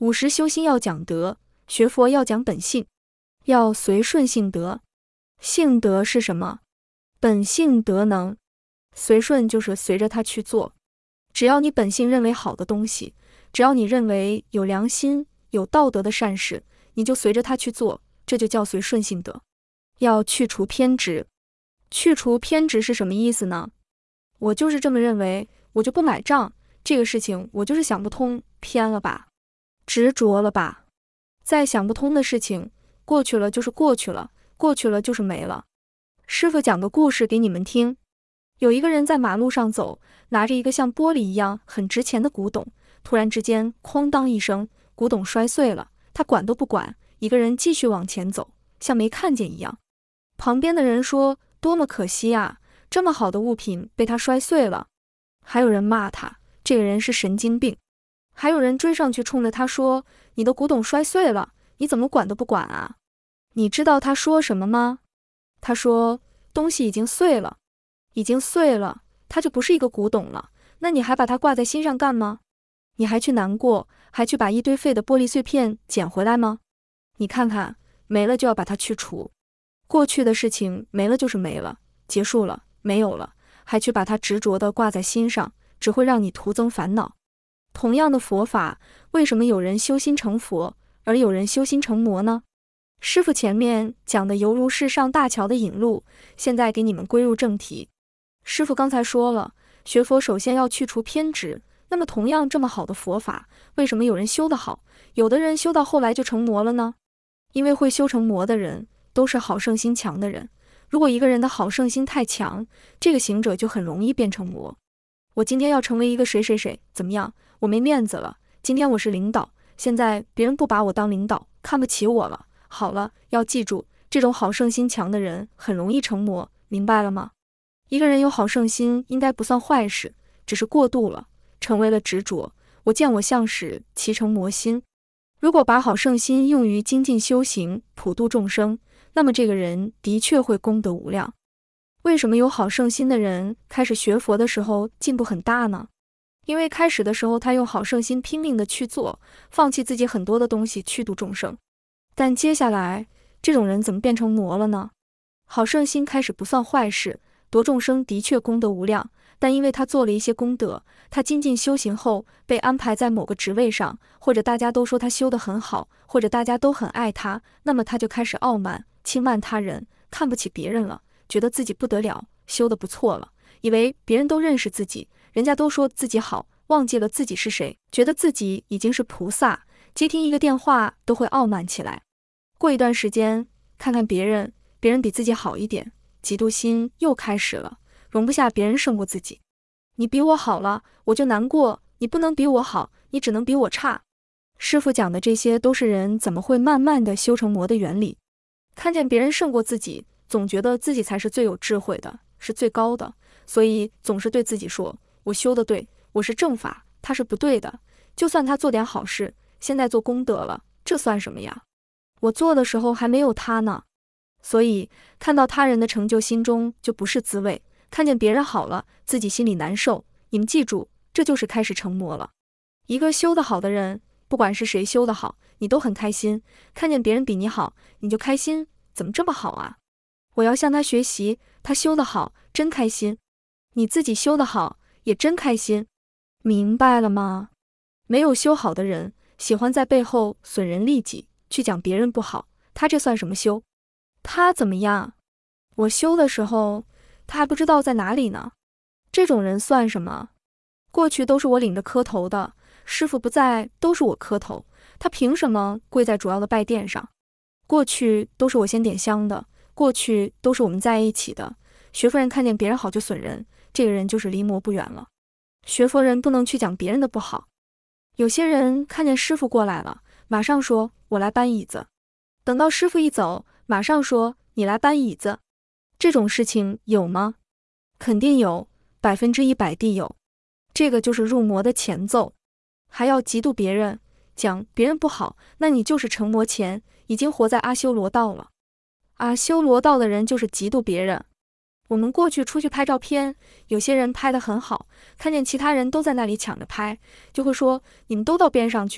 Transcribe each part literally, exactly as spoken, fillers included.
五十修心要讲德，学佛要讲本性，要随顺性德。性德是什么？本性德能。随顺就是随着它去做。只要你本性认为好的东西，只要你认为有良心、有道德的善事，你就随着它去做，这就叫随顺性德。要去除偏执。去除偏执是什么意思呢？我就是这么认为，我就不买账，这个事情我就是想不通，偏了吧，执着了吧。再想不通的事情，过去了就是过去了，过去了就是没了。师父讲个故事给你们听。有一个人在马路上走，拿着一个像玻璃一样很值钱的古董，突然之间哐当一声，古董摔碎了，他管都不管，一个人继续往前走，像没看见一样。旁边的人说，多么可惜啊，这么好的物品被他摔碎了。还有人骂他，这个人是神经病。还有人追上去冲着他说，你的古董摔碎了，你怎么管都不管啊？你知道他说什么吗？他说，东西已经碎了，已经碎了，它就不是一个古董了，那你还把它挂在心上干吗？你还去难过，还去把一堆废的玻璃碎片捡回来吗？你看看，没了就要把它去除。过去的事情没了就是没了，结束了，没有了，还去把它执着地挂在心上，只会让你徒增烦恼。同样的佛法，为什么有人修心成佛，而有人修心成魔呢？师父前面讲的犹如是上大桥的引路，现在给你们归入正题。师父刚才说了，学佛首先要去除偏执，那么同样这么好的佛法，为什么有人修得好，有的人修到后来就成魔了呢？因为会修成魔的人，都是好胜心强的人。如果一个人的好胜心太强，这个行者就很容易变成魔。我今天要成为一个谁谁谁，怎么样？我没面子了。今天我是领导，现在别人不把我当领导，看不起我了。好了，要记住，这种好胜心强的人很容易成魔，明白了吗？一个人有好胜心应该不算坏事，只是过度了，成为了执着。我见我相使，其成魔心。如果把好胜心用于精进修行，普度众生，那么这个人的确会功德无量。为什么有好胜心的人开始学佛的时候进步很大呢？因为开始的时候他用好胜心拼命的去做，放弃自己很多的东西去度众生。但接下来这种人怎么变成魔了呢？好胜心开始不算坏事，度众生的确功德无量，但因为他做了一些功德，他精进修行后被安排在某个职位上，或者大家都说他修得很好，或者大家都很爱他，那么他就开始傲慢、轻慢他人，看不起别人了，觉得自己不得了，修得不错了，以为别人都认识自己，人家都说自己好，忘记了自己是谁，觉得自己已经是菩萨，接听一个电话都会傲慢起来。过一段时间，看看别人，别人比自己好一点，嫉妒心又开始了，容不下别人胜过自己。你比我好了，我就难过，你不能比我好，你只能比我差。师父讲的这些都是人怎么会慢慢的修成魔的原理。看见别人胜过自己，总觉得自己才是最有智慧的，是最高的，所以总是对自己说，我修得对，我是正法，他是不对的。就算他做点好事，现在做功德了，这算什么呀？我做的时候还没有他呢。所以看到他人的成就，心中就不是滋味，看见别人好了，自己心里难受。你们记住，这就是开始成魔了。一个修得好的人，不管是谁修得好，你都很开心，看见别人比你好，你就开心，怎么这么好啊？我要向他学习，他修得好，真开心。你自己修得好，也真开心。明白了吗？没有修好的人，喜欢在背后损人利己，去讲别人不好，他这算什么修？他怎么样？我修的时候，他还不知道在哪里呢。这种人算什么？过去都是我领着磕头的，师父不在，都是我磕头，他凭什么跪在主要的拜殿上？过去都是我先点香的，过去都是我们在一起的。学佛人看见别人好就损人，这个人就是离魔不远了。学佛人不能去讲别人的不好。有些人看见师父过来了，马上说我来搬椅子，等到师父一走，马上说你来搬椅子。这种事情有吗？肯定有，百分之一百地有。这个就是入魔的前奏。还要嫉妒别人，讲别人不好，那你就是成魔前，已经活在阿修罗道了。阿修罗道的人就是嫉妒别人。我们过去出去拍照片，有些人拍得很好，看见其他人都在那里抢着拍，就会说你们都到边上去，等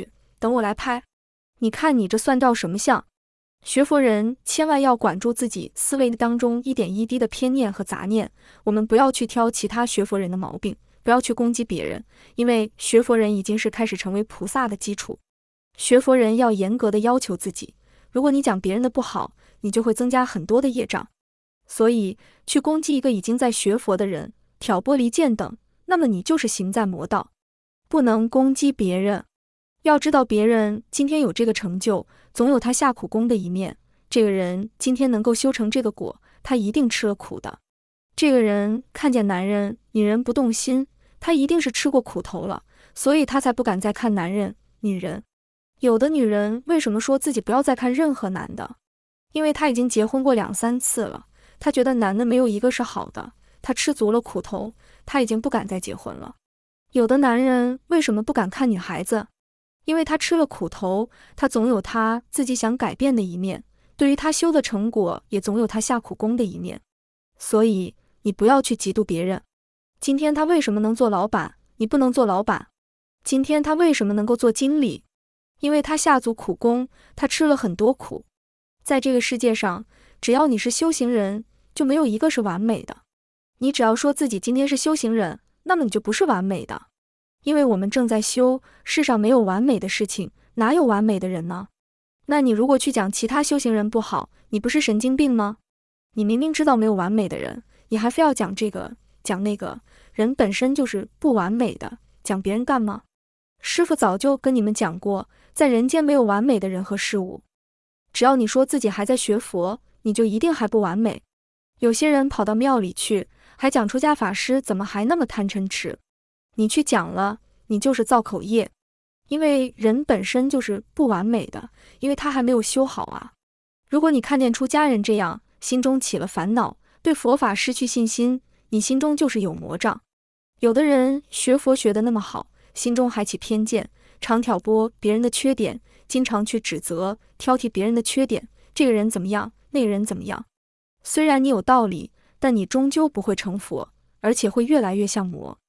等我来拍。你看你这算照什么相？学佛人千万要管住自己思维当中一点一滴的偏念和杂念，我们不要去挑其他学佛人的毛病，不要去攻击别人，因为学佛人已经是开始成为菩萨的基础。学佛人要严格的要求自己，如果你讲别人的不好，你就会增加很多的业障。所以去攻击一个已经在学佛的人，挑拨离间等，那么你就是行在魔道。不能攻击别人，要知道别人今天有这个成就，总有他下苦功的一面。这个人今天能够修成这个果，他一定吃了苦的。这个人看见男人女人不动心，他一定是吃过苦头了，所以他才不敢再看男人女人。有的女人为什么说自己不要再看任何男的？因为她已经结婚过两三次了，她觉得男的没有一个是好的，她吃足了苦头，她已经不敢再结婚了。有的男人为什么不敢看女孩子？因为他吃了苦头，他总有他自己想改变的一面，对于他修的成果也总有他下苦功的一面。所以你不要去嫉妒别人。今天他为什么能做老板，你不能做老板？今天他为什么能够做经理？因为他下足苦功，他吃了很多苦。在这个世界上，只要你是修行人，就没有一个是完美的。你只要说自己今天是修行人，那么你就不是完美的。因为我们正在修，世上没有完美的事情，哪有完美的人呢？那你如果去讲其他修行人不好，你不是神经病吗？你明明知道没有完美的人，你还非要讲这个讲那个，人本身就是不完美的，讲别人干嘛？师父早就跟你们讲过，在人间没有完美的人和事物。只要你说自己还在学佛，你就一定还不完美。有些人跑到庙里去，还讲出家法师怎么还那么贪嗔痴？你去讲了，你就是造口业。因为人本身就是不完美的，因为他还没有修好啊。如果你看见出家人这样，心中起了烦恼，对佛法失去信心，你心中就是有魔障。有的人学佛学得那么好，心中还起偏见，常挑拨别人的缺点，经常去指责挑剔别人的缺点，这个人怎么样，那个人怎么样。虽然你有道理，但你终究不会成佛，而且会越来越像魔。